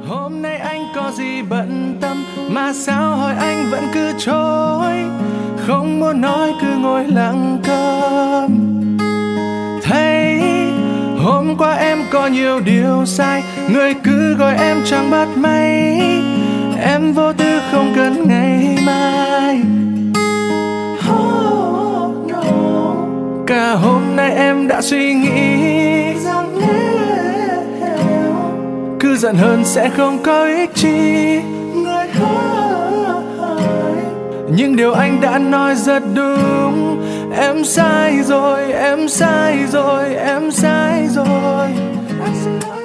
Hôm nay anh có gì bận tâm mà sao hỏi anh vẫn cứ chối, không muốn nói cứ ngồi lặng câm. Thấy hôm qua em có nhiều điều sai, người cứ gọi em chẳng bắt máy, em vô tư không cần ngày mai. Oh, no. Cả hôm nay em đã suy nghĩ rằng nếu cứ giận hơn sẽ không có ích chi. Người hỡi, những điều anh đã nói rất đúng. Em sai rồi, em sai rồi, em sai rồi. Anh xin lỗi.